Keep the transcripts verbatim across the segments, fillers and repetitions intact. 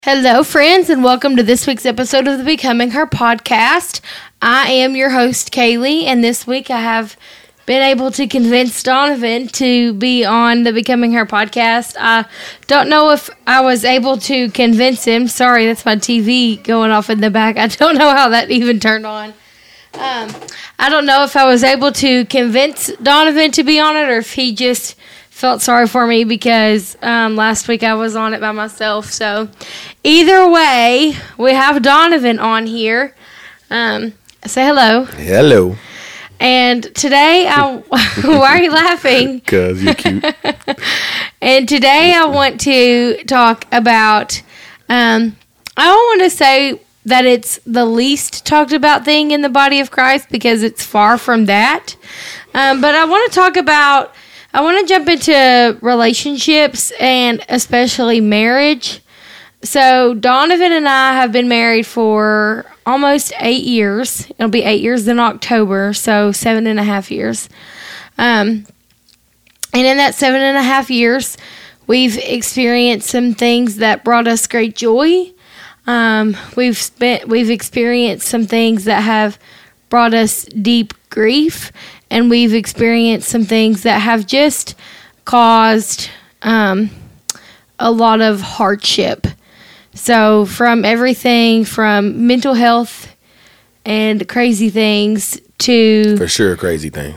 Hello, friends, and welcome to this week's episode of the Becoming Her podcast. I am your host, Kaylee, and this week I have been able to convince Donovan to be on the Becoming Her podcast. I don't know if I was able to convince him. Sorry, that's my T V going off in the back. I don't know how that even turned on. Um, I don't know if I was able to convince Donovan to be on it or if he just felt sorry for me because um, last week I was on it by myself. So either way, we have Donovan on here. Um, say hello. Hello. And today, I why are you laughing? Because you're cute. And today I want to talk about, um, I don't want to say that it's the least talked about thing in the body of Christ because it's far from that. Um, but I want to talk about I want to jump into relationships and especially marriage. So Donovan and I have been married for almost eight years. It'll be eight years in October, so seven and a half years. Um, and in that seven and a half years, we've experienced some things that brought us great joy. Um, we've spent, we've experienced some things that have brought us deep grief. And we've experienced some things that have just caused um, a lot of hardship. So from everything from mental health and crazy things to... For sure, crazy things.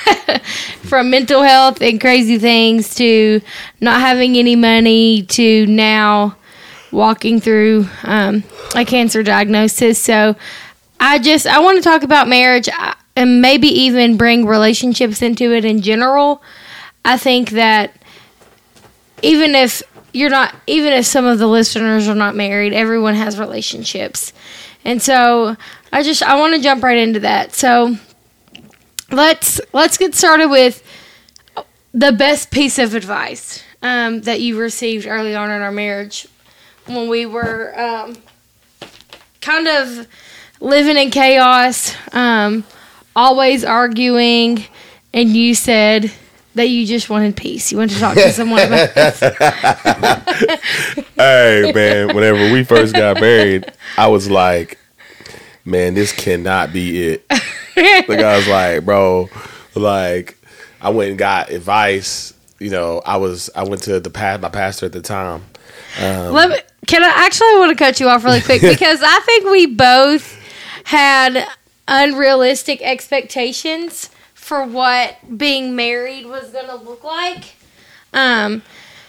From mental health and crazy things to not having any money to now walking through um, a cancer diagnosis. So I just, I want to talk about marriage. I, and maybe even bring relationships into it in general. I think that even if you're not, even if some of the listeners are not married, everyone has relationships. And so I just, I want to jump right into that. So let's, let's get started with the best piece of advice um, that you received early on in our marriage when we were um, kind of living in chaos, um, always arguing, and you said that you just wanted peace. You wanted to talk to someone about this. Hey, man, whenever we first got married, I was like, man, this cannot be it. Like, I was like, bro, like, I went and got advice. You know, I was, I went to the past, my pastor at the time. Um, Let me, can I actually want to cut you off really quick because I think we both had unrealistic expectations for what being married was going to look like. Um,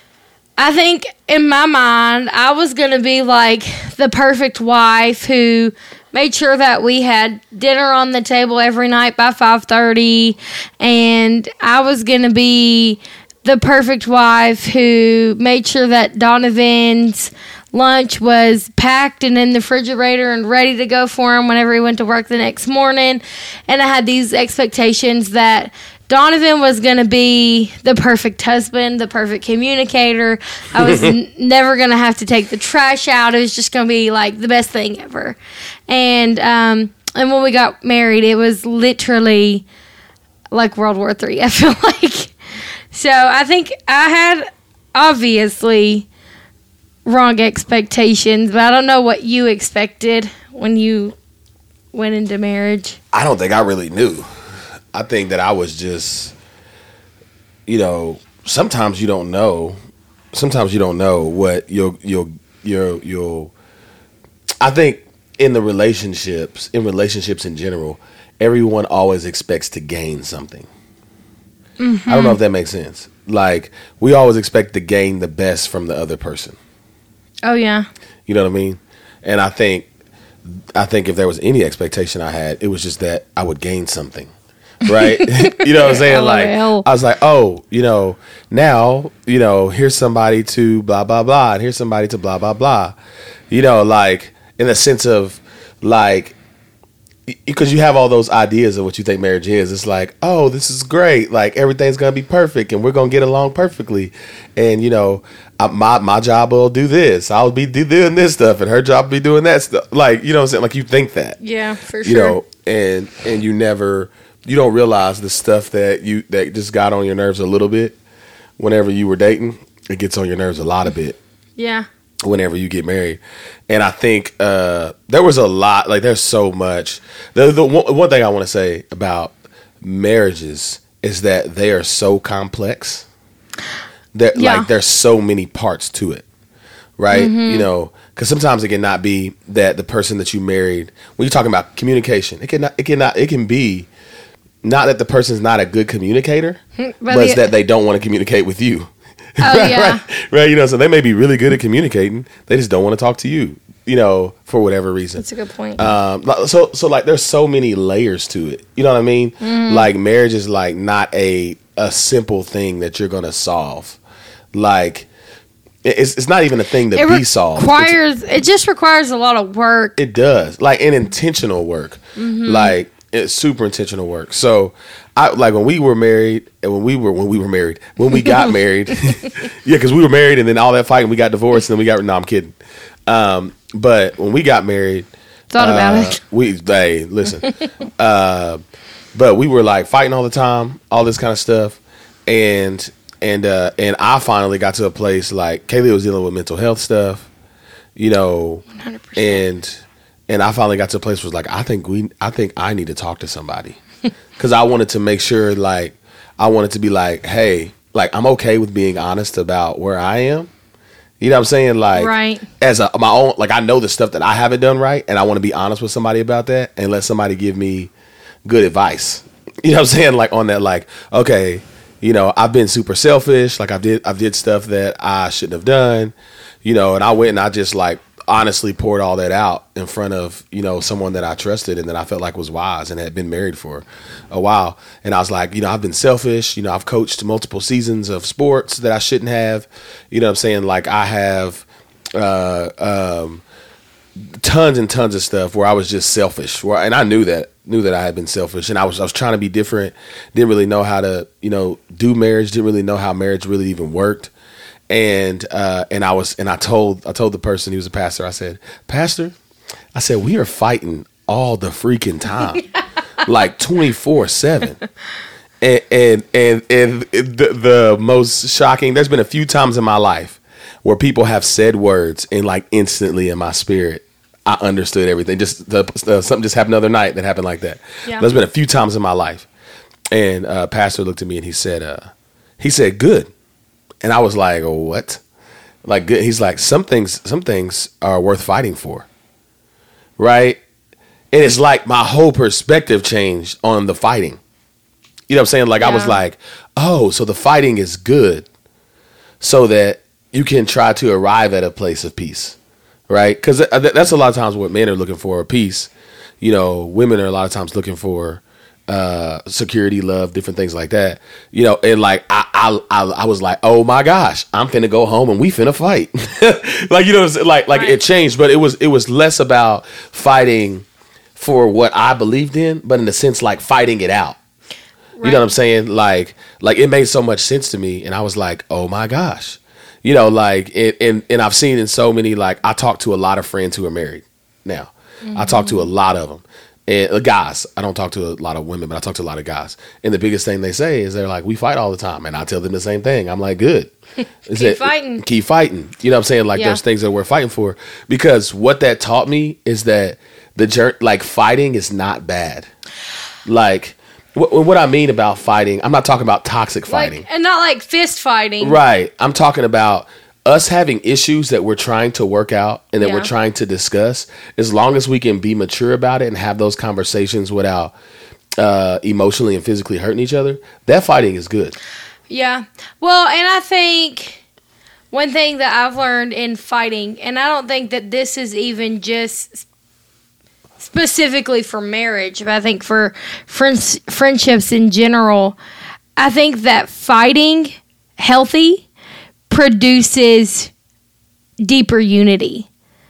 I think in my mind, I was going to be like the perfect wife who made sure that we had dinner on the table every night by five thirty, and I was going to be the perfect wife who made sure that Donovan's lunch was packed and in the refrigerator and ready to go for him whenever he went to work the next morning. And I had these expectations that Donovan was going to be the perfect husband, the perfect communicator. I was n- never going to have to take the trash out. It was just going to be like the best thing ever. And um, and when we got married, it was literally like World War Three, I feel like. So I think I had obviously wrong expectations, but I don't know what you expected when you went into marriage. I don't think I really knew. I think that I was just, you know, sometimes you don't know. Sometimes you don't know what you'll, you'll, you'll, you'll, I think in the relationships, in relationships in general, everyone always expects to gain something. Mm-hmm. I don't know if that makes sense. Like, we always expect to gain the best from the other person. Oh, yeah. You know what I mean? And I think, I think if there was any expectation I had, it was just that I would gain something. Right? You know what I'm saying? Like, I was like, oh, you know, now, you know, here's somebody to blah, blah, blah, and here's somebody to blah, blah, blah. You know, like, in the sense of, like, because you have all those ideas of what you think marriage is. It's like, oh, this is great. Like, everything's going to be perfect, and we're going to get along perfectly. And, you know, I, my my job will do this. I'll be do, doing this stuff, and her job will be doing that stuff. Like, you know what I'm saying? Like, you think that. Yeah, for sure. You know, and and you never, you don't realize the stuff that you that just got on your nerves a little bit whenever you were dating. It gets on your nerves a lot of bit. Yeah. whenever you get married. And I think uh, there was a lot, like there's so much. The, the one, one thing I want to say about marriages is that they are so complex. That yeah. Like there's so many parts to it, right? Mm-hmm. You know, because sometimes it can not be that the person that you married, when you're talking about communication, it can not, it can not, it can be not that the person's not a good communicator, but, but it's that they don't want to communicate with you. Oh, right, yeah. right, right. You know, so they may be really good at communicating. They just don't want to talk to you, you know, for whatever reason. That's a good point. Um, so, so like, there's so many layers to it. You know what I mean? Mm-hmm. Like, marriage is like not a a simple thing that you're gonna solve. Like, it's it's not even a thing to it be solved. Requires it just requires a lot of work. It does, like, an intentional work. Mm-hmm. Like, it's super intentional work. So, I like when we were married, and when we were when we were married, when we got married, yeah, because we were married, and then all that fighting, we got divorced, and then we got. No, I'm kidding. Um, but when we got married, thought uh, about it. We hey, listen, uh, but we were like fighting all the time, all this kind of stuff, and and uh, and I finally got to a place like Kaylee was dealing with mental health stuff, you know, one hundred percent. and and I finally got to a place where it was like I think we, I think I need to talk to somebody. Because I wanted to make sure, like, I wanted to be like, hey, like, I'm okay with being honest about where I am. You know what I'm saying? Like, right. as a, my own, like, I know the stuff that I haven't done right, and I want to be honest with somebody about that and let somebody give me good advice. You know what I'm saying? Like, on that, like, okay, you know, I've been super selfish. Like, I did, I did stuff that I shouldn't have done, you know, and I went and I just, like, honestly poured all that out in front of, you know, someone that I trusted and that I felt like was wise and had been married for a while. And I was like, you know, I've been selfish. You know, I've coached multiple seasons of sports that I shouldn't have. You know what I'm saying? Like, I have uh, um, tons and tons of stuff where I was just selfish. Where, and I knew that, knew that I had been selfish. And I was, I was trying to be different. Didn't really know how to, you know, do marriage. Didn't really know how marriage really even worked. And uh, and I was and I told I told the person, he was a pastor, I said, Pastor, I said, we are fighting all the freaking time, like twenty-four seven. And and and, and the, the most shocking, there's been a few times in my life where people have said words and like instantly in my spirit, I understood everything. Just the, the, something just happened the other night that happened like that. Yeah. There's been a few times in my life. And uh, Pastor looked at me and he said, uh, he said, good. And I was like, oh, what? Like, he's like, some things, some things are worth fighting for. Right. And it's like my whole perspective changed on the fighting. You know what I'm saying? Like, yeah. I was like, oh, so the fighting is good so that you can try to arrive at a place of peace. Right. Because that's a lot of times what men are looking for, peace. You know, women are a lot of times looking for uh security, love, different things like that, you know. And like I I I, I was like, oh my gosh, I'm finna go home and we finna fight. Like, you know, like like right. It changed, but it was it was less about fighting for what I believed in, but in the sense like fighting it out. Right. You know what I'm saying? Like like it made so much sense to me, and I was like, oh my gosh, you know, like it, and and I've seen in so many, like I talk to a lot of friends who are married now. Mm-hmm. I talk to a lot of them. And uh, guys, I don't talk to a lot of women, but I talk to a lot of guys. And the biggest thing they say is they're like, we fight all the time. And I tell them the same thing. I'm like, good. Keep it, fighting. Keep fighting. You know what I'm saying? Like, yeah. There's things that we're fighting for. Because what that taught me is that the journey, like, fighting is not bad. Like, wh- what I mean about fighting, I'm not talking about toxic fighting. Like, and not like fist fighting. Right. I'm talking about us having issues that we're trying to work out and that yeah. we're trying to discuss. As long as we can be mature about it and have those conversations without uh, emotionally and physically hurting each other, that fighting is good. Yeah. Well, and I think one thing that I've learned in fighting, and I don't think that this is even just specifically for marriage, but I think for friends, friendships in general, I think that fighting healthy produces deeper unity.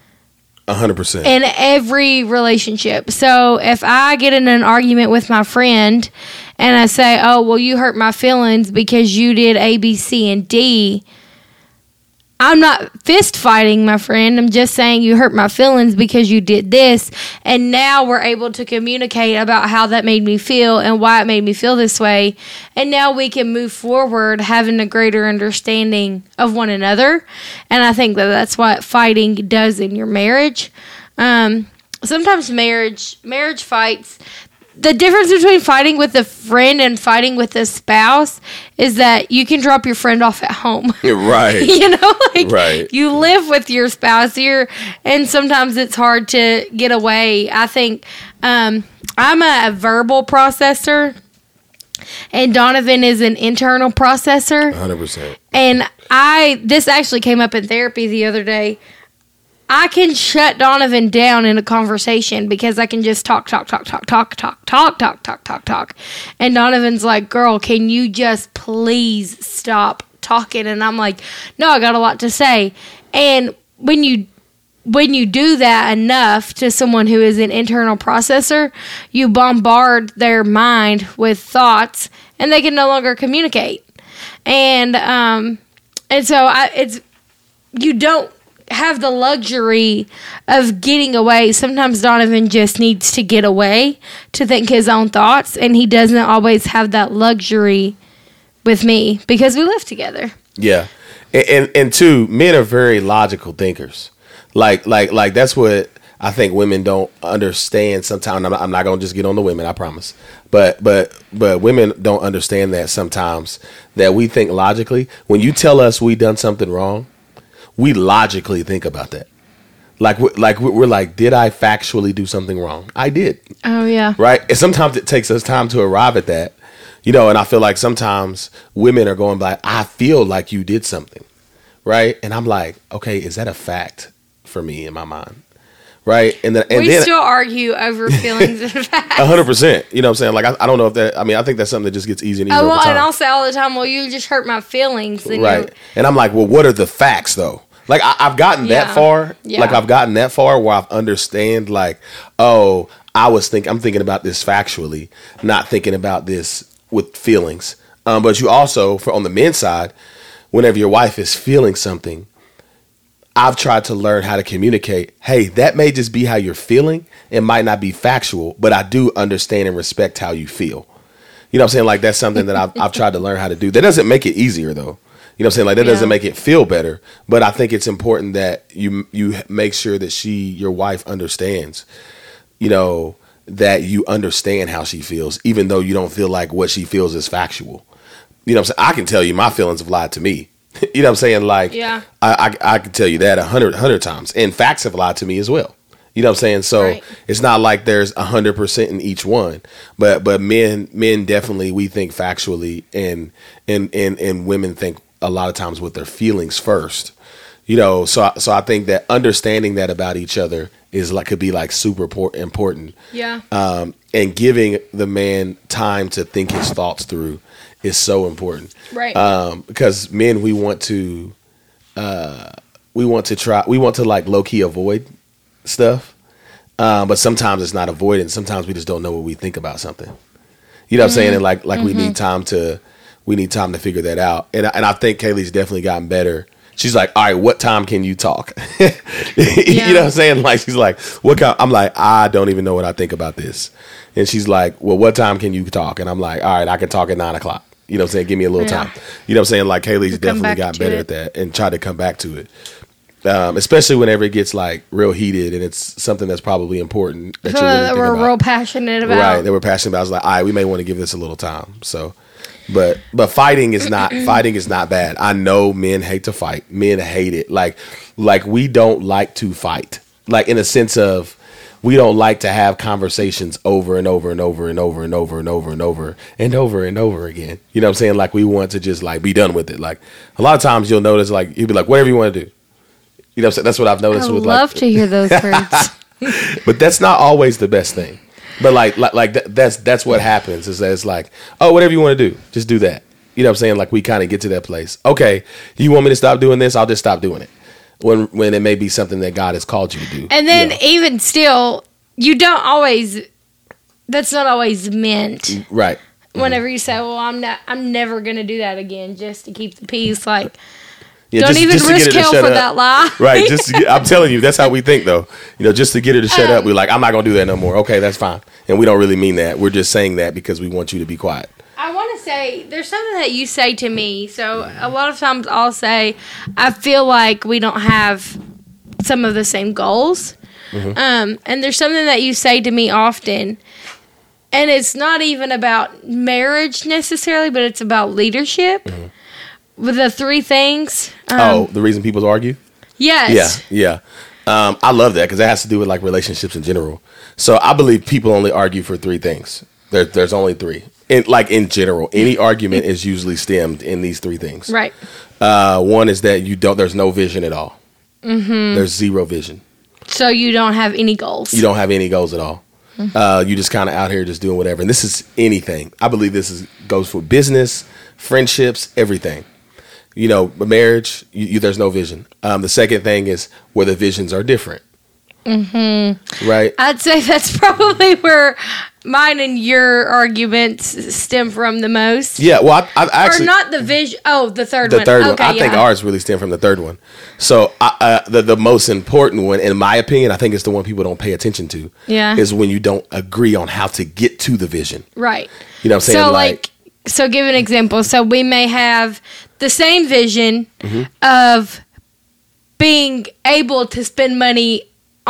A hundred percent. In every relationship. So if I get in an argument with my friend and I say, oh, well, you hurt my feelings because you did A, B, C, and D, I'm not fist fighting, my friend. I'm just saying you hurt my feelings because you did this. And now we're able to communicate about how that made me feel and why it made me feel this way. And now we can move forward having a greater understanding of one another. And I think that that's what fighting does in your marriage. Um, sometimes marriage, marriage fights... The difference between fighting with a friend and fighting with a spouse is that you can drop your friend off at home. Right. You know, like right. You live with your spouse here, and sometimes it's hard to get away. I think um, I'm a, a verbal processor, and Donovan is an internal processor. one hundred percent. And I, this actually came up in therapy the other day. I can shut Donovan down in a conversation because I can just talk, talk, talk, talk, talk, talk, talk, talk, talk, talk, talk. And Donovan's like, girl, can you just please stop talking? And I'm like, no, I got a lot to say. And when you when you do that enough to someone who is an internal processor, you bombard their mind with thoughts and they can no longer communicate. And um, and so I, it's you don't have the luxury of getting away. Sometimes Donovan just needs to get away to think his own thoughts, and he doesn't always have that luxury with me because we live together. Yeah. And, and and two, men are very logical thinkers. Like like like that's what I think women don't understand sometimes. I'm not, I'm not going to just get on the women, I promise. But but but women don't understand that sometimes, that we think logically. When you tell us we done something wrong, we logically think about that. Like, we're, like we're like, did I factually do something wrong? I did. Oh, yeah. Right? And sometimes it takes us time to arrive at that. You know, and I feel like sometimes women are going like, I feel like you did something. Right? And I'm like, okay, is that a fact for me in my mind? Right? And then, and we then, still argue over feelings and facts. A hundred percent. You know what I'm saying? Like, I, I don't know if that, I mean, I think that's something that just gets easier and easier oh, well, over time. and I'll say all the time, well, you just hurt my feelings. And right. And I'm like, well, what are the facts though? Like, I, I've gotten yeah. that far. Yeah. Like, I've gotten that far where I understand, like, oh, I was think I'm thinking about this factually, not thinking about this with feelings. Um, but you also, for on the men's side, whenever your wife is feeling something, I've tried to learn how to communicate. Hey, that may just be how you're feeling. It might not be factual, but I do understand and respect how you feel. You know what I'm saying? Like, that's something that I've, I've tried to learn how to do. That doesn't make it easier, though. You know what I'm saying? Like, that yeah. doesn't make it feel better. But I think it's important that you you make sure that she, your wife, understands, you know, that you understand how she feels, even though you don't feel like what she feels is factual. You know what I'm saying? I can tell you my feelings have lied to me. You know what I'm saying? Like, yeah. I, I I can tell you that a hundred hundred times. And facts have lied to me as well. You know what I'm saying? So right. It's not like there's a hundred percent in each one. But but men men definitely, we think factually, and and and and women think a lot of times with their feelings first. You know, so so I think that understanding that about each other is like could be like super important. Yeah. Um, and giving the man time to think his thoughts through is so important. Right. Um, because men, we want to, uh, we want to try, we want to like low key avoid stuff. Um, but sometimes it's not avoidance. Sometimes we just don't know what we think about something. You know what mm-hmm. I'm saying? And like, like mm-hmm. we need time to, we need time to figure that out. And and I think Kaylee's definitely gotten better. She's like, all right, what time can you talk? yeah. You know what I'm saying? Like, she's like, what kind? I'm like, I don't even know what I think about this. And she's like, well, what time can you talk? And I'm like, all right, I can talk at nine o'clock. You know what I'm saying? Give me a little yeah. time. You know what I'm saying? Like, Kaylee's we'll definitely gotten better it. at that and tried to come back to it. Um, especially whenever it gets like real heated and it's something that's probably important that, so you're really that we're about. real passionate about. Right, that we're passionate about. I was like, all right, we may want to give this a little time. So, but but fighting is not fighting is not bad. I know men hate to fight. Men hate it. Like like we don't like to fight. Like in a sense of we don't like to have conversations over and over and over and over and over and over and over and over and over again. You know what I'm saying? Like we want to just like be done with it. Like a lot of times you'll notice like you'll be like, whatever you want to do. You know what I'm saying? That's what I've noticed. I with love like, to hear those words. But that's not always the best thing. But like like, like th- that's that's what happens is that it's like, oh, whatever you want to do, just do that. You know what I'm saying? Like we kind of get to that place. Okay, you want me to stop doing this? I'll just stop doing it. When when it may be something that God has called you to do. And then you know? even still, you don't always. That's not always meant. Right. Whenever mm-hmm. you say, "Well, I'm not. I'm never going to do that again," just to keep the peace. Like, Yeah, Don't just, even just risk hell for up. that lie. Right. Just to get, I'm telling you, that's how we think, though. You know, just to get her to shut um, up, we're like, I'm not going to do that no more. Okay, that's fine. And we don't really mean that. We're just saying that because we want you to be quiet. I want to say, there's something that you say to me. So a lot of times I'll say, I feel like we don't have some of the same goals. Mm-hmm. Um, and there's something that you say to me often. And it's not even about marriage necessarily, but it's about leadership. Mm-hmm. With the three things. Um, oh, the reason people argue? Yes. Yeah, yeah. Um, I love that because that has to do with like relationships in general. So I believe people only argue for three things. There, there's only three. In, like in general, any argument is usually stemmed in these three things. Right. Uh, one is that you don't. There's no vision at all. Mm-hmm. There's zero vision. So you don't have any goals. You don't have any goals at all. Mm-hmm. Uh, you just kind of out here just doing whatever. And this is anything. I believe this is goes for business, friendships, everything. You know, marriage, you, you, there's no vision. Um, the second thing is where the visions are different. Mm-hmm. Right? I'd say that's probably where mine and your arguments stem from the most. Yeah, well, I, I actually... Or not the vision... Oh, the third the one. The third okay, one. I yeah. think ours really stem from the third one. So, I, uh, the, the most important one, in my opinion, I think it's the one people don't pay attention to. Yeah. Is when you don't agree on how to get to the vision. Right. You know what I'm saying? So, like... like so, give an example. So, we may have the same vision mm-hmm. of being able to spend money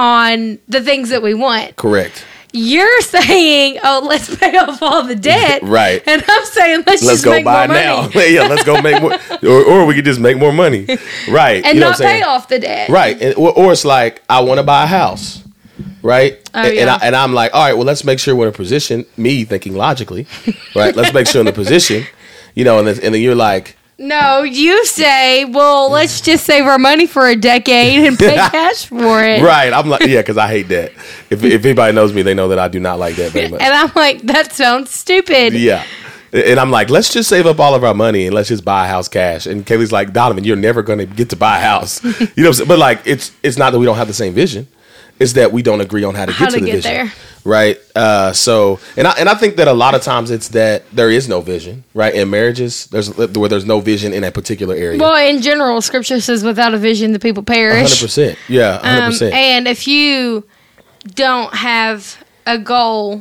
on the things that we want. Correct. You're saying, oh, let's pay off all the debt. Right. And I'm saying, let's, let's just go make buy more now. money. Yeah, let's go make more. Or, or we could just make more money. Right. And you know not what I'm pay saying? off the debt. Right. And, or, or it's like, I want to buy a house. Right. Oh, and, yeah. and, I, and I'm like, all right, well, let's make sure we're in a position, me thinking logically, right? Let's make sure in the position, you know, and then, and then you're like, no, you say, well, let's just save our money for a decade and pay cash for it. Right. I'm like, yeah, because I hate that. If, if anybody knows me, they know that I do not like that very much. And I'm like, that sounds stupid. Yeah. And I'm like, let's just save up all of our money and let's just buy a house cash. And Kaylee's like, Donovan, you're never going to get to buy a house. You know what I'm saying? But like, it's it's not that we don't have the same vision. It's that we don't agree on how to get how to, to the get vision. there. Right. Uh, so, and I and I think that a lot of times it's that there is no vision, right? In marriages, there's where there's no vision in a particular area. Well, in general, Scripture says, "Without a vision, the people perish." one hundred percent. Yeah, one hundred percent. Um, and if you don't have a goal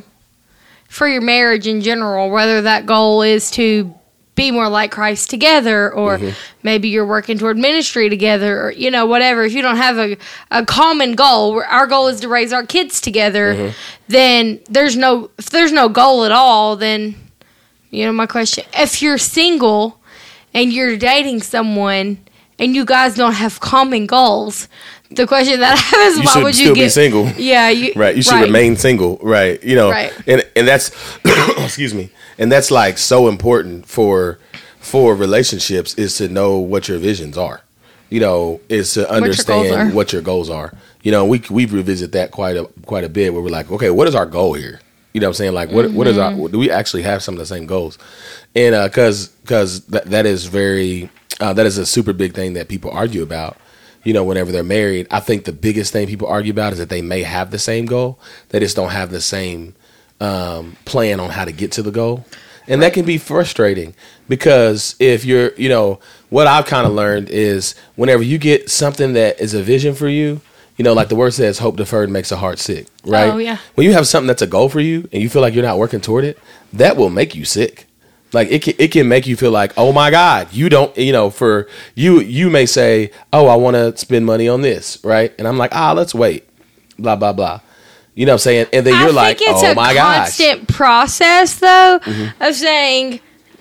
for your marriage in general, whether that goal is to be more like Christ together, or mm-hmm. maybe you're working toward ministry together, or, you know, whatever. If you don't have a, a common goal, our goal is to raise our kids together, mm-hmm. then there's no, if there's no goal at all, then, you know, my question, if you're single and you're dating someone and you guys don't have common goals, the question that I have is, you why should would you still get be single? Yeah, you, right. You should right. remain single, right? You know, right. and and that's excuse me, and that's like so important for for relationships is to know what your visions are. You know, is to understand what your, what your goals are. You know, we we revisit that quite a quite a bit where we're like, okay, what is our goal here? You know what I'm saying? Like, what mm-hmm. what is our? Do we actually have some of the same goals? And uh, because because that that is very uh, that is a super big thing that people argue about. You know, whenever they're married, I think the biggest thing people argue about is that they may have the same goal, they just don't have the same um, plan on how to get to the goal. And right. that can be frustrating because if you're, you know, what I've kind of learned is whenever you get something that is a vision for you, you know, like the word says, hope deferred makes a heart sick, right? Oh, yeah. When you have something that's a goal for you and you feel like you're not working toward it, that will make you sick. Like it can, it can make you feel like, oh my God, you don't, you know, for you, you may say, oh, I want to spend money on this. Right. And I'm like, ah, let's wait, blah, blah, blah. You know what I'm saying? And then you're I like, think it's oh a my gosh. constant process though mm-hmm. of saying,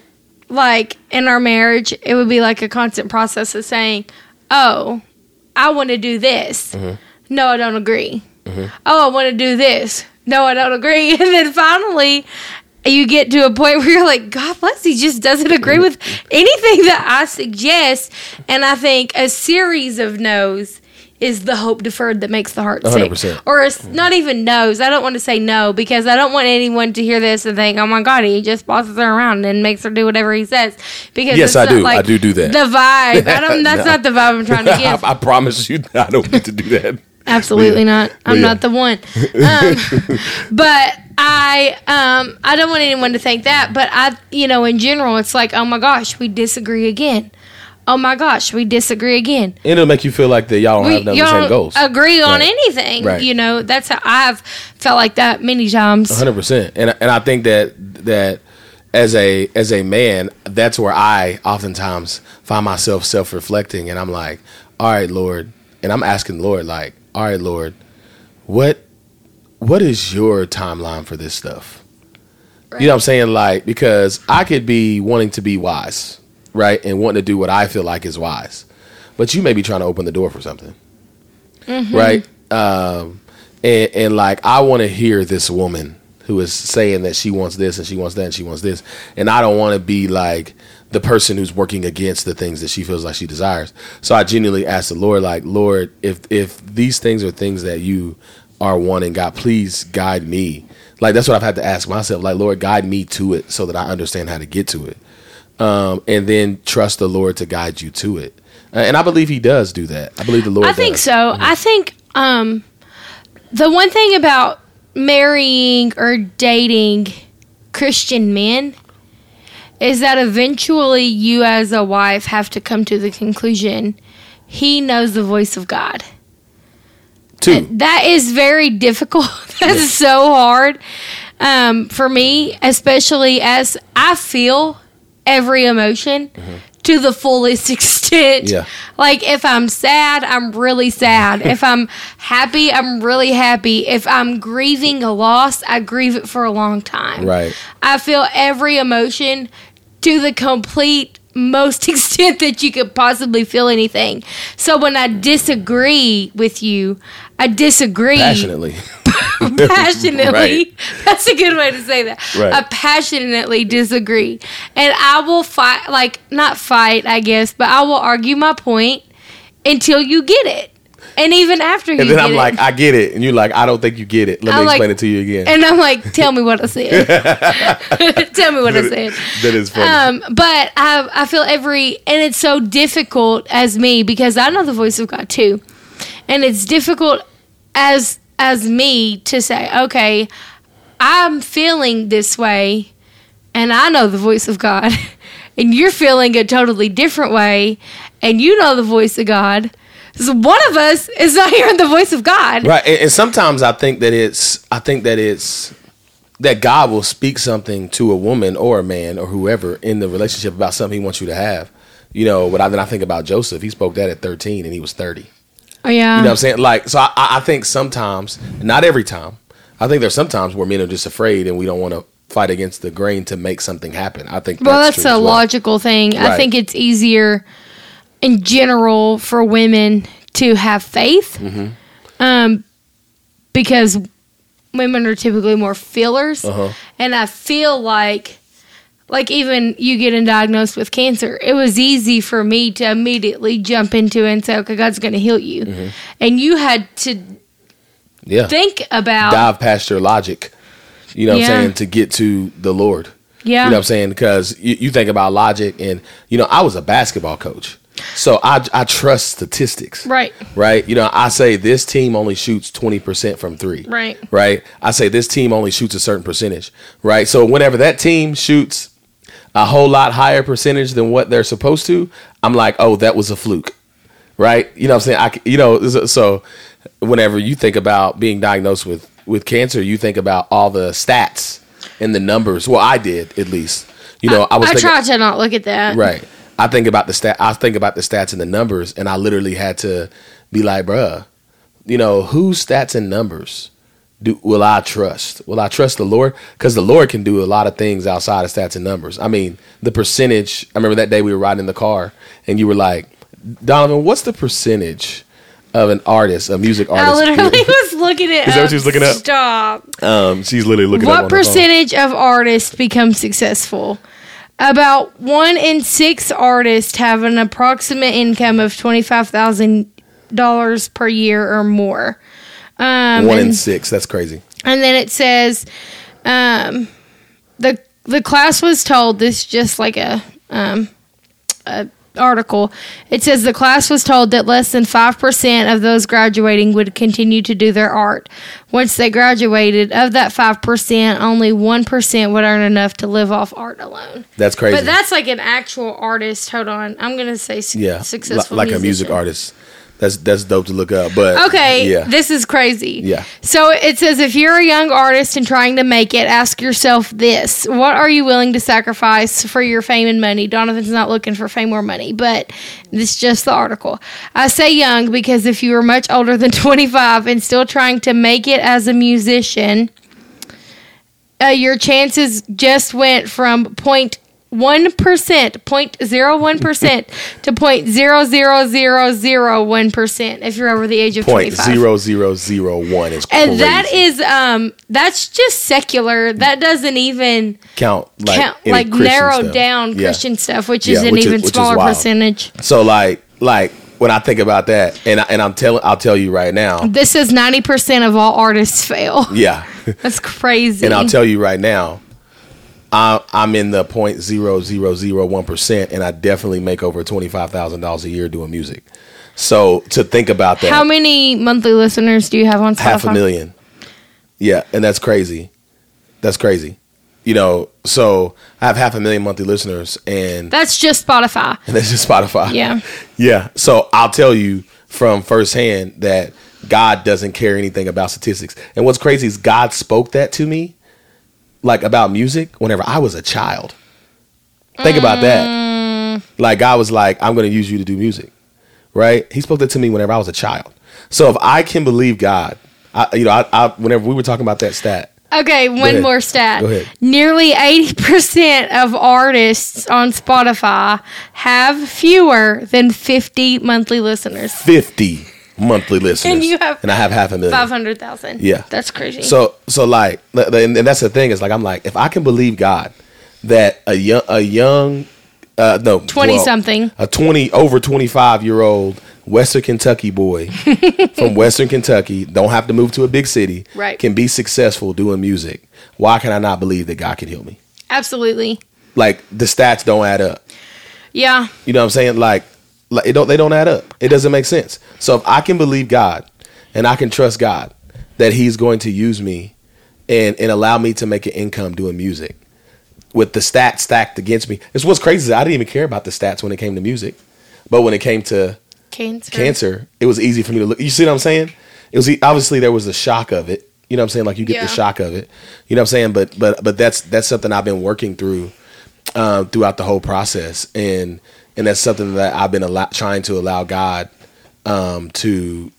like in our marriage, it would be like a constant process of saying, oh, I want to do this. Mm-hmm. No, I don't agree. Mm-hmm. Oh, I want to do this. No, I don't agree. And then finally, you get to a point where you're like, God bless, he just doesn't agree with anything that I suggest. And I think a series of no's is the hope deferred that makes the heart sick. one hundred percent. Or it's not even no's. I don't want to say no because I don't want anyone to hear this and think, oh my God, he just bosses her around and makes her do whatever he says. Because yes, I do. Like I do do that. The vibe. I don't, that's no. not the vibe I'm trying to give. I, I promise you, I don't get to do that. Absolutely yeah. not. I'm yeah. not the one. Um, but I um, I don't want anyone to think that. But I, you know, in general, it's like, oh my gosh, we disagree again. oh my gosh, we disagree again. And it'll make you feel like that y'all don't we, have none of y'all the same goals. Agree on right. anything. Right. You know, that's how I've felt like that many times. one hundred percent. And and I think that that as a as a man, that's where I oftentimes find myself self-reflecting, and I'm like, all right, Lord, and I'm asking the Lord, like, all right, Lord, what what is your timeline for this stuff? Right. You know what I'm saying? Like, because I could be wanting to be wise, right, and wanting to do what I feel like is wise, but you may be trying to open the door for something, mm-hmm. right? Um, and, and like, I want to hear this woman who is saying that she wants this and she wants that and she wants this, and I don't want to be like the person who's working against the things that she feels like she desires. So I genuinely ask the Lord, like, Lord, if if these things are things that you are wanting, God, please guide me. Like, that's what I've had to ask myself, like, Lord, guide me to it so that I understand how to get to it, um, and then trust the Lord to guide you to it. Uh, and I believe He does do that. I believe the Lord. I think does. so. Mm-hmm. I think um, the one thing about marrying or dating Christian men is that eventually you as a wife have to come to the conclusion he knows the voice of God. Two. That is very difficult. That's yeah. so hard um, for me, especially as I feel every emotion mm-hmm. to the fullest extent. Yeah. Like, if I'm sad, I'm really sad. If I'm happy, I'm really happy. If I'm grieving a loss, I grieve it for a long time. Right. I feel every emotion to the complete most extent that you could possibly feel anything. So when I disagree with you, I disagree. Passionately. passionately. Right. That's a good way to say that. Right. I passionately disagree. And I will fight, like, not fight, I guess, but I will argue my point until you get it. And even after you and then get I'm it, like, I get it. And you're like, I don't think you get it. Let I'm me explain like, it to you again. And I'm like, tell me what I said. Tell me what I said. That is funny. Um, but I I feel every, and it's so difficult as me because I know the voice of God too. And it's difficult as as me to say, okay, I'm feeling this way and I know the voice of God. And you're feeling a totally different way and you know the voice of God. So one of us is not hearing the voice of God. Right. And, and sometimes I think that it's, I think that it's, that God will speak something to a woman or a man or whoever in the relationship about something He wants you to have. You know, but I, then I think about Joseph. He spoke that at thirteen and he was thirty. Oh, yeah. You know what I'm saying? Like, so I, I think sometimes, not every time, I think there's sometimes where men are just afraid and we don't want to fight against the grain to make something happen. I think that's Well, that's true a as well. logical thing. Right. I think it's easier in general for women to have faith, mm-hmm. um, because women are typically more feelers, uh-huh. and I feel like, like even you getting diagnosed with cancer, it was easy for me to immediately jump into it and say, okay, God's going to heal you, mm-hmm. and you had to yeah. think about dive past your logic, you know what Yeah. I'm saying, to get to the Lord. Yeah. You know what I'm saying? Because you, you think about logic and, you know, I was a basketball coach. So I, I trust statistics. Right. Right. You know, I say this team only shoots twenty percent from three. Right. Right. I say this team only shoots a certain percentage. Right. So whenever that team shoots a whole lot higher percentage than what they're supposed to, I'm like, oh, that was a fluke. Right. You know what I'm saying? I, you know, so whenever you think about being diagnosed with, with cancer, you think about all the stats and the numbers. Well, I did, at least. You know, I, I was I thinking, try to not look at that. Right. I think about the stat. I think about the stats and the numbers, and I literally had to be like, "Bruh, you know, whose stats and numbers do will I trust? Will I trust the Lord? Because the Lord can do a lot of things outside of stats and numbers. I mean, the percentage. I remember that day we were riding in the car, and you were like, "Donovan, what's the percentage of an artist, a music artist?" I literally was looking at. Is that what she was looking up? Stop. Um, she's literally looking what up. What percentage of artists become successful? About one in six artists have an approximate income of twenty-five thousand dollars per year or more. Um, one and, in six. That's crazy. And then it says, um, the the class was told this is just like a um, a article. It says the class was told that less than five percent of those graduating would continue to do their art. Once they graduated, of that five percent, only one percent would earn enough to live off art alone. That's crazy. But that's like an actual artist. Hold on. I'm going to say su- yeah, successful like musician. a music artist. That's that's dope to look up. But okay, yeah. This is crazy. Yeah. So it says if you're a young artist and trying to make it, ask yourself this: what are you willing to sacrifice for your fame and money? Donovan's not looking for fame or money, but this is just the article. I say young because if you are much older than twenty-five and still trying to make it as a musician, uh, your chances just went from point one percent, point zero one percent to point zero zero zero zero one percent if you're over the age of point twenty-five. zero zero zero one is crazy. And that is um that's just secular. That doesn't even count like, count any like Christian narrow stuff. down Yeah. Christian stuff, which Yeah, is an which is- even which is smaller wild. percentage. So like like when I think about that, and I, and I'm telling I'll tell you right now. This says ninety percent of all artists fail. Yeah. That's crazy. And I'll tell you right now, I, I'm in the point zero zero zero one percent, and I definitely make over twenty five thousand dollars a year doing music. So to think about that, How many monthly listeners do you have on Spotify? half a million, yeah, and that's crazy. That's crazy. You know, so I have half a million monthly listeners, and That's just Spotify. and that's just Spotify. Yeah. Yeah. So I'll tell you from firsthand that God doesn't care anything about statistics. And what's crazy is God spoke that to me, like about music, whenever I was a child. Think about that. Like God was like, I'm going to use you to do music. Right? He spoke that to me whenever I was a child. So if I can believe God, I, you know, I, I, whenever we were talking about that stat, Okay, one ahead. more stat. Go ahead. Nearly eighty percent of artists on Spotify have fewer than fifty monthly listeners. fifty monthly listeners. And you have and I have half a million. five hundred thousand. Yeah. That's crazy. So so like, and that's the thing is like I'm like, if I can believe God that a young a young uh no twenty something. a twenty over twenty five year old Western Kentucky boy from Western Kentucky, don't have to move to a big city, Right. can be successful doing music. Why can I not believe that God can heal me? Absolutely. Like the stats don't add up. Yeah. You know what I'm saying? Like, like it don't they don't add up. It doesn't make sense. So if I can believe God and I can trust God that He's going to use me and and allow me to make an income doing music with the stats stacked against me. It's what's crazy is I didn't even care about the stats when it came to music. But when it came to Cancer. cancer, it was easy for me to look. You see what I'm saying? It was e- obviously there was the shock of it. You know what I'm saying? Like you get Yeah. the shock of it. You know what I'm saying? But but but that's that's something I've been working through um, throughout the whole process, and and that's something that I've been allow- trying to allow God um, to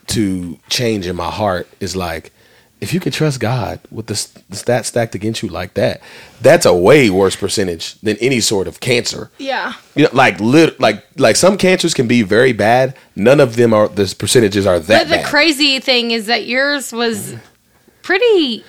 to change in my heart. Is like, if you can trust God with the, st- the stats stacked against you like that, that's a way worse percentage than any sort of cancer. Yeah. You know, like lit, like like some cancers can be very bad. None of them are. The percentages are that But the bad. crazy thing is that yours was pretty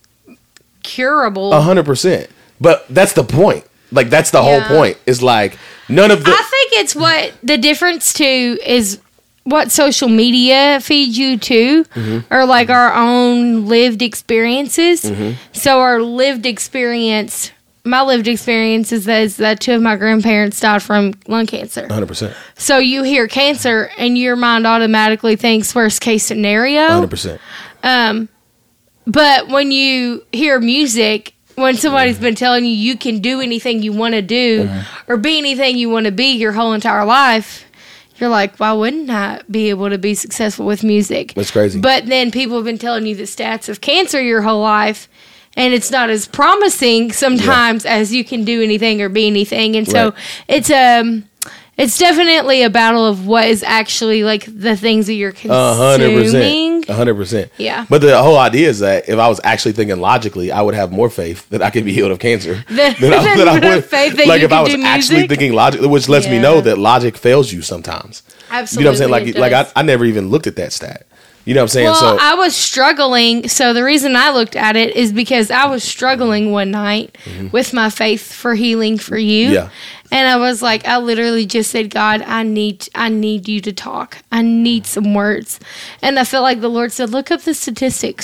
curable. A hundred percent. But that's the point. Like that's the Yeah. whole point. Is like none of the. I think it's what the difference too is what social media feeds you to, Mm-hmm. or like our own lived experiences. Mm-hmm. So our lived experience, my lived experience is that, is that two of my grandparents died from lung cancer. A hundred percent. So you hear cancer and your mind automatically thinks worst case A scenario. hundred percent. Um, but when you hear music, when somebody's been telling you you can do anything you want to do or be anything you want to be your whole entire life, you're like, why wouldn't I be able to be successful with music? That's crazy. But then people have been telling you the stats of cancer your whole life, and it's not as promising sometimes as you can do anything or be anything. And so Right. it's um it's definitely a battle of what is actually like the things that you're A hundred consuming. percent. A hundred percent. Yeah. But the whole idea is that if I was actually thinking logically, I would have more faith that I could be healed of cancer Than- than I, than than I you would have would. faith that like you if I could was do actually music. thinking logically, which lets me Yeah. know that logic fails you sometimes. Absolutely. You know what I'm saying? it Like like does. I, I never even looked at that stat. You know what I'm saying? Well, so I was struggling. So the reason I looked at it is because I was struggling one night with my faith for healing for you. Mm-hmm. Yeah. And I was like, I literally just said, God, I need, I need you to talk. I need some words. And I felt like the Lord said, look up the statistics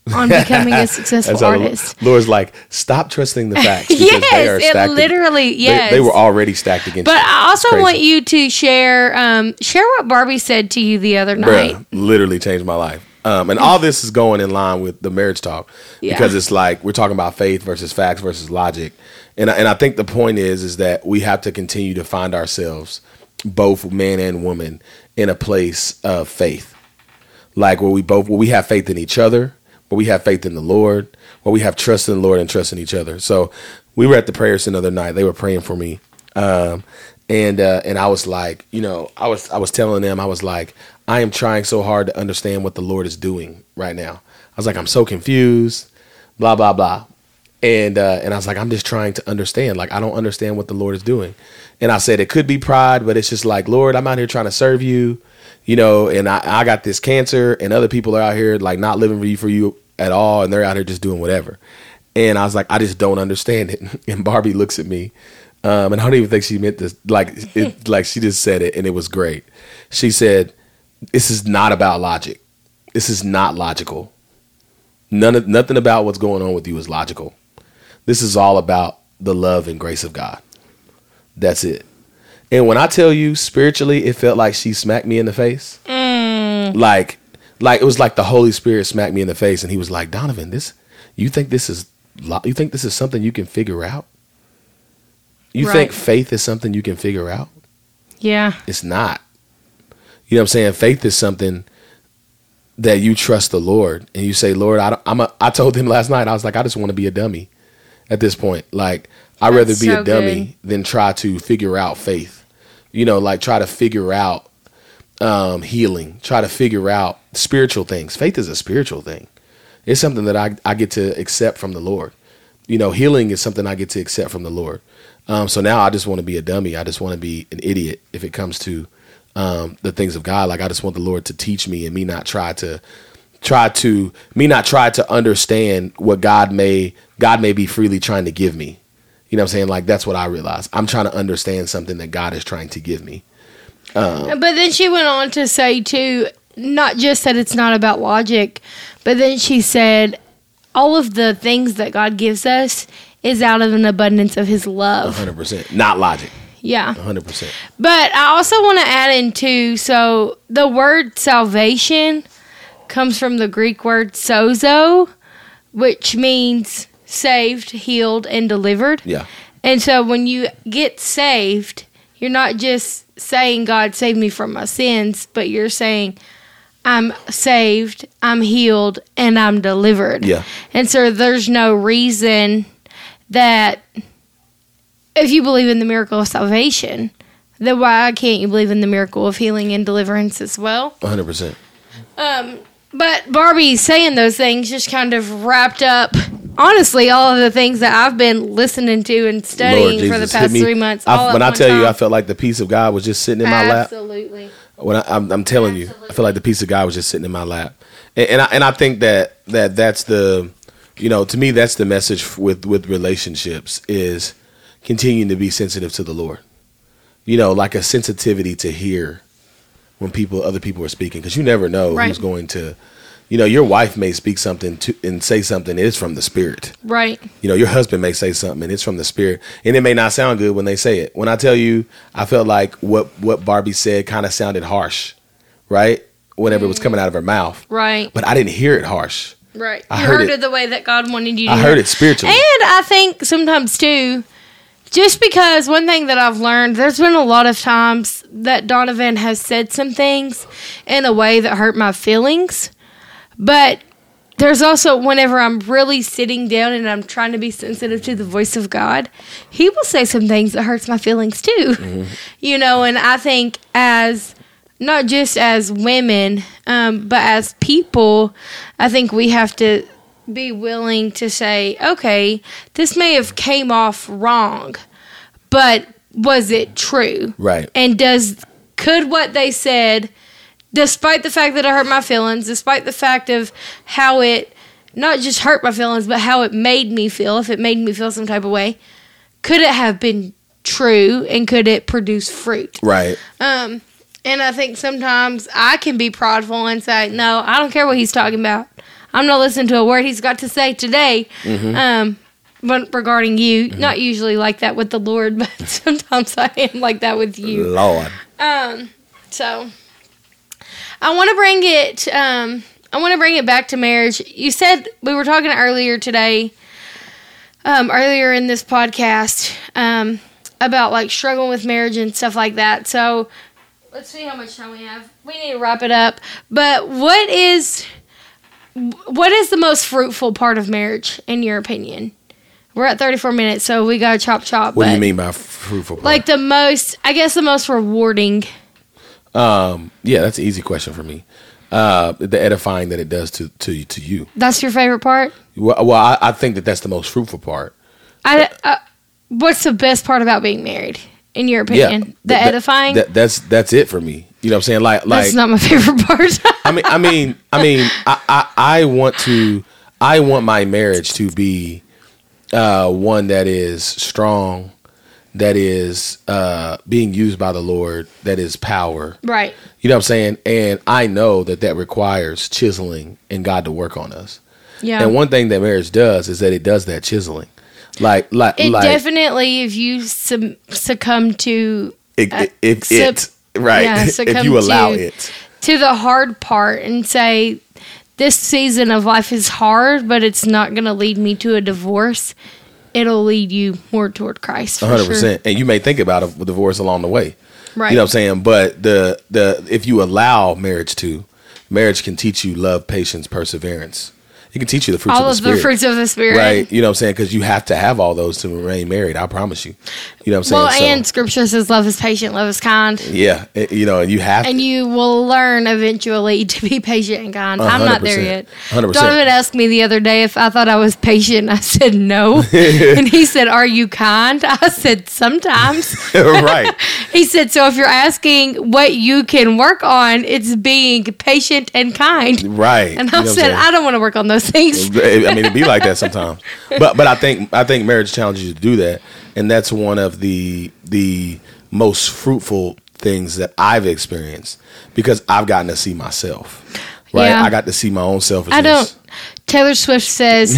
on becoming a successful so artist. Lord's like, stop trusting the facts. Yes, they are stacked it literally, ag- yes. They, they were already stacked against but you. But I also want you to share um, share what Barbie said to you the other night. Bruh, literally changed my life. Um, and all this is going in line with the marriage talk yeah. because it's like we're talking about faith versus facts versus logic. And, and I think the point is, is that we have to continue to find ourselves, both man and woman, in a place of faith. Like where we both, where we have faith in each other, where we have faith in the Lord, where we have trust in the Lord and trust in each other. So we were at the prayer center the other night. They were praying for me. Um, and, uh, and I was like, you know, I was, I was telling them, I was like, I am trying so hard to understand what the Lord is doing right now. I was like, I'm so confused, blah, blah, blah. And, uh, and I was like, I'm just trying to understand. Like, I don't understand what the Lord is doing. And I said, it could be pride, but it's just like, Lord, I'm out here trying to serve you, you know, and I, I got this cancer and other people are out here like not living for you, for you at all. And they're out here just doing whatever. And I was like, I just don't understand it. And Barbie looks at me. Um, and I don't even think she meant this. Like, it, like she just said it and it was great. She said, this is not about logic. This is not logical. None of, nothing about what's going on with you is logical. This is all about the love and grace of God. That's it. And when I tell you spiritually, it felt like she smacked me in the face. Mm. Like, like it was like the Holy Spirit smacked me in the face, and he was like, "Donovan, this, you think this is, you think this is something you can figure out? You right. think faith is something you can figure out? Yeah, it's not. You know what I'm saying? Faith is something that you trust the Lord and you say, Lord, I, I'm a, I told him last night, I was like, I just want to be a dummy at this point. Like, I'd rather be so a dummy good. than try to figure out faith. You know, like try to figure out um, healing, try to figure out spiritual things. Faith is a spiritual thing. It's something that I, I get to accept from the Lord. You know, healing is something I get to accept from the Lord. Um, so now I just want to be a dummy. I just want to be an idiot if it comes to Um, the things of God. Like I just want the Lord to teach me and me not try to try to me not try to understand what God may God may be freely trying to give me. You know what I'm saying? Like that's what I realized. I'm trying to understand something that God is trying to give me. Um, but then she went on to say too, not just that it's not about logic, but then she said all of the things that God gives us is out of an abundance of his love. one hundred percent. Not logic. Yeah. one hundred percent. But I also want to add in too, so the word salvation comes from the Greek word sozo, which means saved, healed, and delivered. Yeah. And so when you get saved, you're not just saying, God, save me from my sins, but you're saying, I'm saved, I'm healed, and I'm delivered. Yeah. And so there's no reason that if you believe in the miracle of salvation, then why can't you believe in the miracle of healing and deliverance as well? one hundred percent. Um, but Barbie saying those things just kind of wrapped up, honestly, all of the things that I've been listening to and studying Jesus, for the past three months. I, when I tell time. you, I felt like the peace of God was just sitting in my lap. Absolutely. When I, I'm, I'm telling Absolutely. you, I feel like the peace of God was just sitting in my lap. And, and, I, and I think that, that that's the, you know, to me, that's the message with, with relationships is continuing to be sensitive to the Lord, you know, like a sensitivity to hear when people, other people are speaking, because you never know right. who's going to, you know, your wife may speak something to and say something it's from the Spirit, right? You know, your husband may say something and it's from the Spirit, and it may not sound good when they say it. When I tell you, I felt like what what Barbie said kind of sounded harsh, right? Whenever mm. it was coming out of her mouth, right? But I didn't hear it harsh, right? I you heard, heard it, it the way that God wanted you to. I heard it spiritually, and I think sometimes too. Just because one thing that I've learned, there's been a lot of times that Donovan has said some things in a way that hurt my feelings. But there's also whenever I'm really sitting down and I'm trying to be sensitive to the voice of God, he will say some things that hurts my feelings too. Mm-hmm. You know, and I think as, not just as women, um, but as people, I think we have to be willing to say, okay, this may have came off wrong, but was it true? Right. And does could what they said, despite the fact that it hurt my feelings, despite the fact of how it not just hurt my feelings, but how it made me feel, if it made me feel some type of way, could it have been true and could it produce fruit? Right. Um, and I think sometimes I can be prideful and say, no, I don't care what he's talking about. I'm not listening to a word he's got to say today. Mm-hmm. Um, but regarding you, mm-hmm. not usually like that with the Lord, but sometimes I am like that with you. Lord. Um, so I want to bring it, um, I want to bring it back to marriage. You said, we were talking earlier today, um, earlier in this podcast, um, about like struggling with marriage and stuff like that. So let's see how much time we have. We need to wrap it up. But what is, what is the most fruitful part of marriage in your opinion? We're at thirty-four minutes, so we got to chop chop. What do you mean by fruitful part? Like the most, I guess the most rewarding. Um, yeah, that's an easy question for me. Uh, the edifying that it does to to to you. That's your favorite part? Well, well I, I think that that's the most fruitful part. I, uh, what's the best part about being married, in your opinion? Yeah, the that, edifying? That, that's that's it for me. You know what I'm saying? Like, like that's not my favorite part. I mean, I mean, I mean, I, I, I want to, I want my marriage to be uh, one that is strong, that is uh, being used by the Lord, that is power. Right. You know what I'm saying? And I know that that requires chiseling and God to work on us. Yeah. And one thing that marriage does is that it does that chiseling. Like, like, it like, definitely, if you sum, succumb to it, uh, if sub, it, right, yeah, if you allow to, it to the hard part and say, this season of life is hard, but it's not going to lead me to a divorce. It'll lead you more toward Christ. For one hundred percent. Sure. And you may think about a divorce along the way. Right. You know what I'm saying? But the the if you allow marriage to, marriage can teach you love, patience, perseverance. It can teach you the fruits all of the of Spirit. the fruits of the Spirit. Right. You know what I'm saying? Because you have to have all those to remain married. I promise you. You know what I'm saying? Well, so, and Scripture says love is patient, love is kind. Yeah. It, you know, and you have and to. you will learn eventually to be patient and kind. one hundred percent. I'm not there yet. one hundred percent. Donovan asked me the other day if I thought I was patient. I said no. And he said, are you kind? I said, sometimes. Right. He said, so if you're asking what you can work on, it's being patient and kind. Right. And I you know said, I don't want to work on those things. I mean, it'd be like that sometimes. But but I think I think marriage challenges you to do that. And that's one of the the most fruitful things that I've experienced because I've gotten to see myself. Right? Yeah. I got to see my own selfishness. I don't. Taylor Swift says,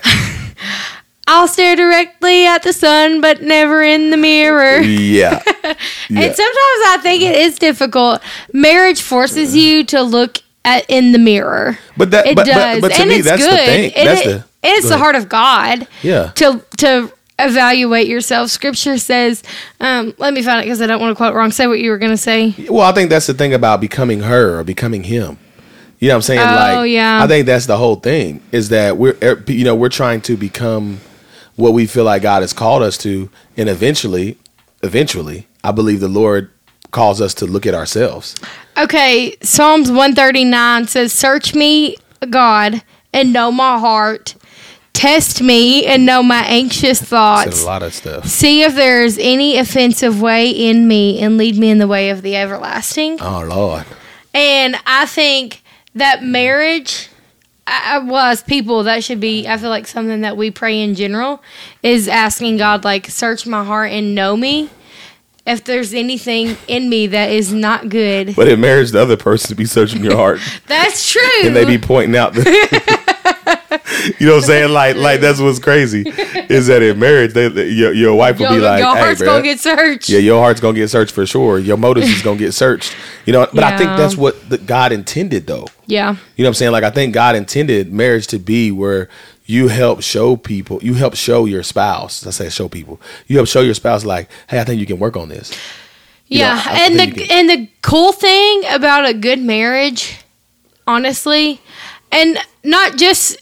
I'll stare directly at the sun, but never in the mirror. Yeah. yeah. And sometimes I think it is difficult. Marriage forces you to look at in the mirror. But that it but, does. But, but to and me, it's that's good. the thing. And that's it, the, it's the heart of God. Yeah. To to evaluate yourself. Scripture says, um, let me find it because I don't want to quote wrong. Say what you were going to say. Well, I think that's the thing about becoming her or becoming him. You know what I'm saying? Oh, like, yeah. I think that's the whole thing is that we're, you know, we're trying to become what we feel like God has called us to. And eventually, eventually, I believe the Lord calls us to look at ourselves. Okay. Psalms one thirty-nine says, search me, God, and know my heart. Test me and know my anxious thoughts. Said a lot of stuff. See if there is any offensive way in me and lead me in the way of the everlasting. Oh, Lord. And I think that marriage, I, well, as people, that should be, I feel like something that we pray in general is asking God, like, search my heart and know me. If there's anything in me that is not good. But in marriage, the other person to be searching your heart. That's true. And they be pointing out the... You know what I'm saying? Like, like that's what's crazy is that in marriage, they, they, your, your wife will your, be like, your hey, heart's bro, gonna get searched. Yeah, your heart's gonna get searched for sure. Your motives is gonna get searched. You know, but yeah. I think that's what the, God intended, though. Yeah. You know what I'm saying? Like, I think God intended marriage to be where you help show people, you help show your spouse. I say show people. You help show your spouse, like, hey, I think you can work on this. You yeah, know, I, I and the can, and the cool thing about a good marriage, honestly, and not just.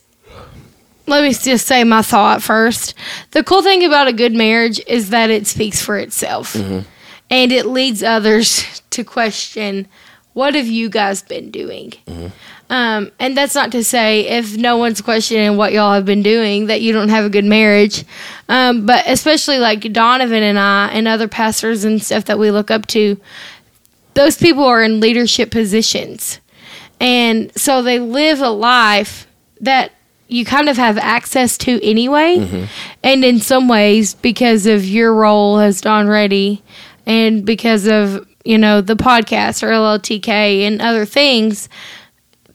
Let me just say my thought first. The cool thing about a good marriage is that it speaks for itself. Mm-hmm. And it leads others to question, what have you guys been doing? Mm-hmm. Um, and that's not to say if no one's questioning what y'all have been doing, that you don't have a good marriage. Um, but especially like Donovan and I and other pastors and stuff that we look up to, those people are in leadership positions. And so they live a life that you kind of have access to anyway. Mm-hmm. And in some ways, because of your role as Don Reddy and because of, you know, the podcast or L L T K and other things,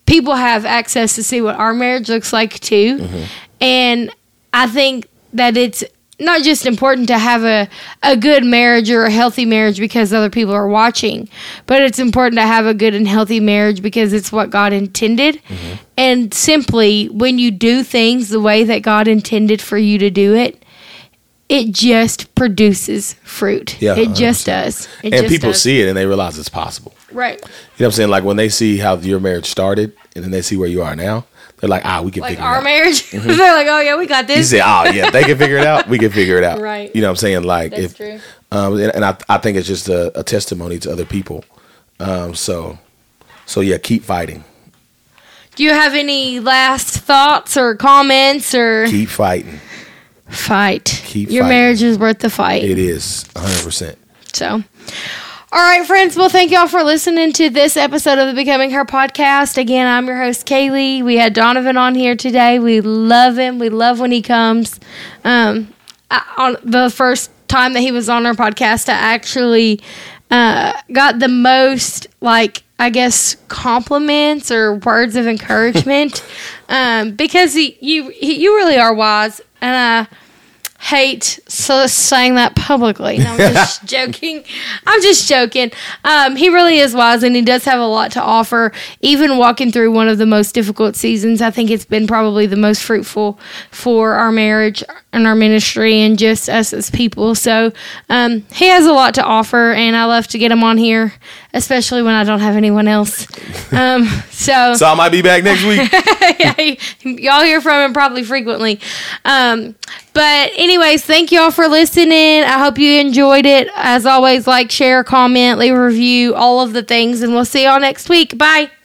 people have access to see what our marriage looks like too. Mm-hmm. And I think that it's not just important to have a, a good marriage or a healthy marriage because other people are watching, but it's important to have a good and healthy marriage because it's what God intended. Mm-hmm. And simply, when you do things the way that God intended for you to do it, it just produces fruit. Yeah, it just does. It and just people does. see it and they realize it's possible. Right. You know what I'm saying? Like when they see how your marriage started and then they see where you are now, they're like, ah, we can like figure it out. Like our marriage? Mm-hmm. They're like, oh, yeah, we got this. You say, oh, yeah, they can figure it out. We can figure it out. Right. You know what I'm saying? Like, That's if, true. Um, and, and I, I think it's just a, a testimony to other people. Um, so, so yeah, keep fighting. Do you have any last thoughts or comments or? Keep fighting. Fight. Keep Your fighting. marriage is worth the fight. It is, one hundred percent. So. All right, friends. Well, thank y'all for listening to this episode of the Becoming Her podcast. Again, I'm your host, Kaylee. We had Donovan on here today. We love him. We love when he comes. Um, I, on the first time that he was on our podcast, I actually uh, got the most, like, I guess, compliments or words of encouragement um, because he, you he, you really are wise, and I hate so saying that publicly. No, I'm just joking. I'm just joking. Um, he really is wise, and he does have a lot to offer. Even walking through one of the most difficult seasons, I think it's been probably the most fruitful for our marriage and our ministry and just us as people. So um, he has a lot to offer, and I love to get him on here, especially when I don't have anyone else. Um, so, so I might be back next week. Yeah, y'all hear from him probably frequently. Um, but anyways, thank y'all for listening. I hope you enjoyed it. As always, like, share, comment, leave a review, all of the things, and we'll see y'all next week. Bye.